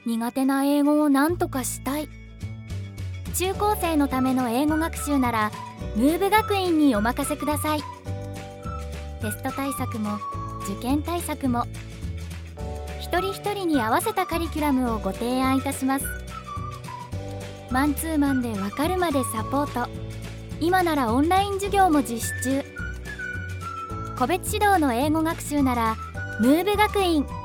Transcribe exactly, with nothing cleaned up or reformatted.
苦手な英語を何とかしたい。中高生のための英語学習ならムーブ学院にお任せください。テスト対策も受験対策も一人一人に合わせたカリキュラムをご提案いたします。マンツーマンでわかるまでサポート。今ならオンライン授業も実施中。個別指導の英語学習ならムーブ学院。